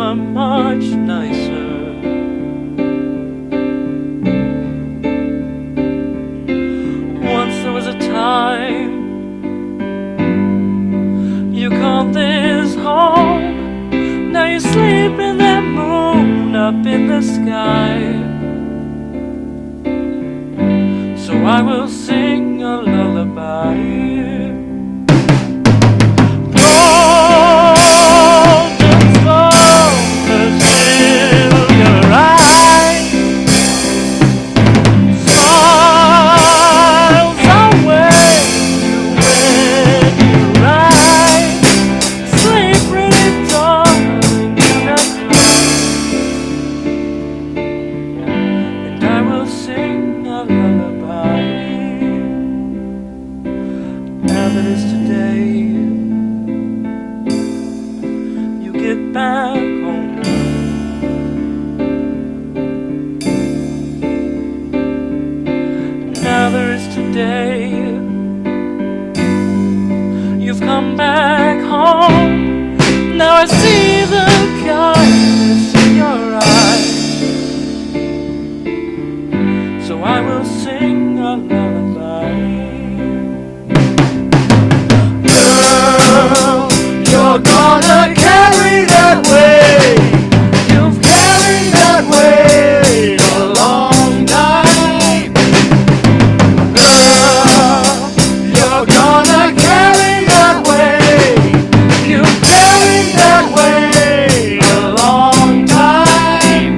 are much nicer. Once there was a time you called this home. Now you sleep in that moon up in the sky. So I will sing a lullaby. Now that it's today, you get back home. Now that it's today, you've come back home. Now I see the kindness in your eyes. So I will sing a lullaby. You're gonna carry that way. You've carried that way a long time. Girl, you're gonna carry that way. You've carried that way a long time.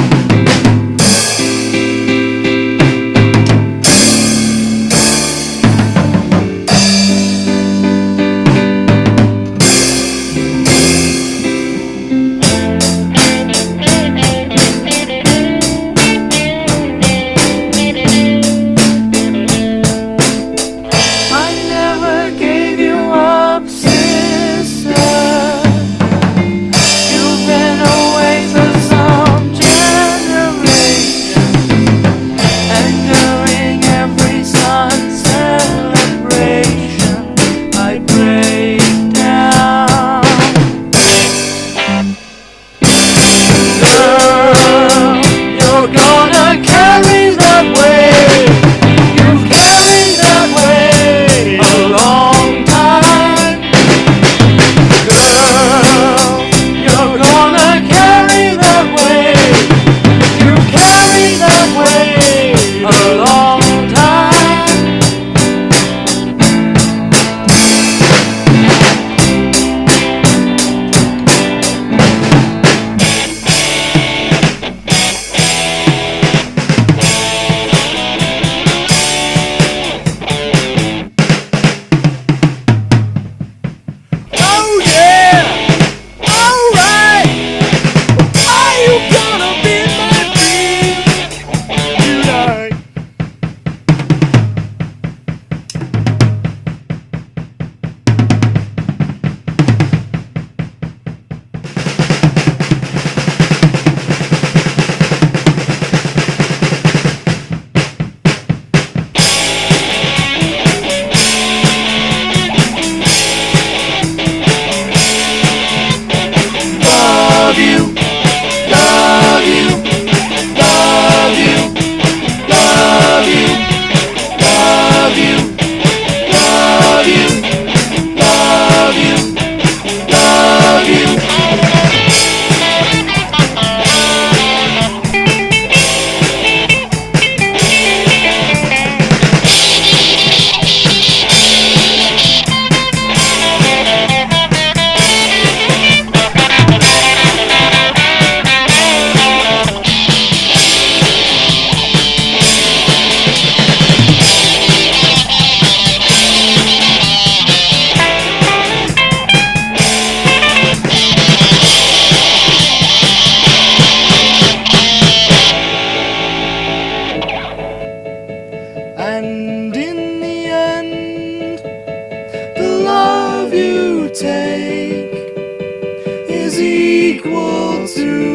And in the end, the love you take is equal to